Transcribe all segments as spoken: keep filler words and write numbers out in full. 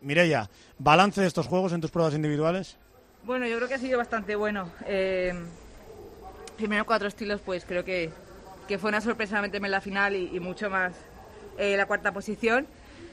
Mireia, ¿balance de estos Juegos en tus pruebas individuales? Bueno, yo creo que ha sido bastante bueno. Eh, primero cuatro estilos, pues creo que, que fue una sorpresa meterme en la final y, y mucho más eh, la cuarta posición.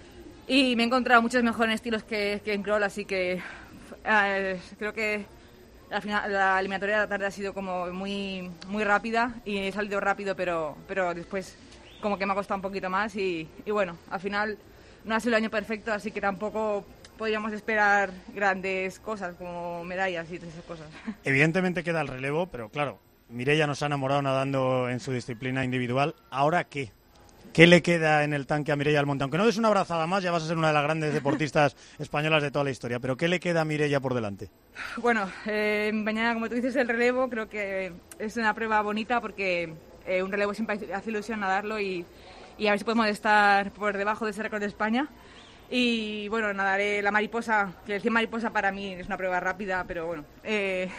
Y me he encontrado muchos mejores estilos que, que en crawl, así que eh, creo que la, final, la eliminatoria de la tarde ha sido como muy, muy rápida y he salido rápido, pero, pero después como que me ha costado un poquito más y, y bueno, al final no ha sido el año perfecto, así que tampoco podríamos esperar grandes cosas como medallas y todas esas cosas. Evidentemente queda el relevo, pero claro, Mireia nos ha enamorado nadando en su disciplina individual. ¿Ahora qué? ¿Qué le queda en el tanque a Mireia Belmonte? Aunque no des una brazada más, ya vas a ser una de las grandes deportistas españolas de toda la historia. ¿Pero qué le queda a Mireia por delante? Bueno, eh, mañana, como tú dices, el relevo creo que es una prueba bonita porque eh, un relevo siempre hace ilusión nadarlo y, y a ver si podemos estar por debajo de ese récord de España. Y bueno, nadaré la mariposa, que el cien mariposa para mí es una prueba rápida, pero bueno, eh,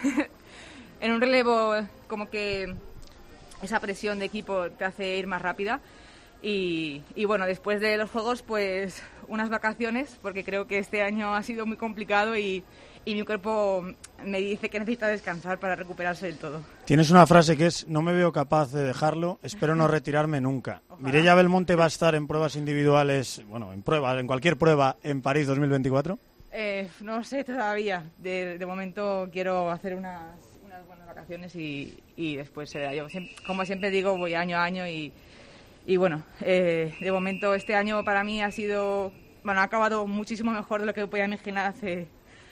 en un relevo como que esa presión de equipo te hace ir más rápida. Y, y bueno, después de los Juegos, pues unas vacaciones, porque creo que este año ha sido muy complicado y, y mi cuerpo me dice que necesita descansar para recuperarse del todo. Tienes una frase que es: no me veo capaz de dejarlo, espero no retirarme nunca. Ojalá. ¿Mireia Belmonte va a estar en pruebas individuales, bueno, en pruebas, en cualquier prueba en París dos mil veinticuatro? Eh, no sé todavía. De, de momento quiero hacer unas, unas buenas vacaciones y, y después será. Yo, como siempre digo, voy año a año y Y bueno, eh, de momento este año para mí ha sido, bueno, ha acabado muchísimo mejor de lo que podía imaginar hace,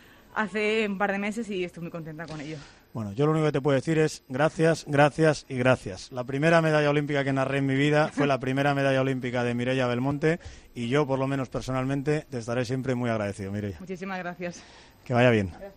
hace un par de meses y estoy muy contenta con ello. Bueno, yo lo único que te puedo decir es gracias, gracias y gracias. La primera medalla olímpica que narré en mi vida fue la primera medalla olímpica de Mireia Belmonte y yo, por lo menos personalmente, te estaré siempre muy agradecido, Mireia. Muchísimas gracias. Que vaya bien. Gracias.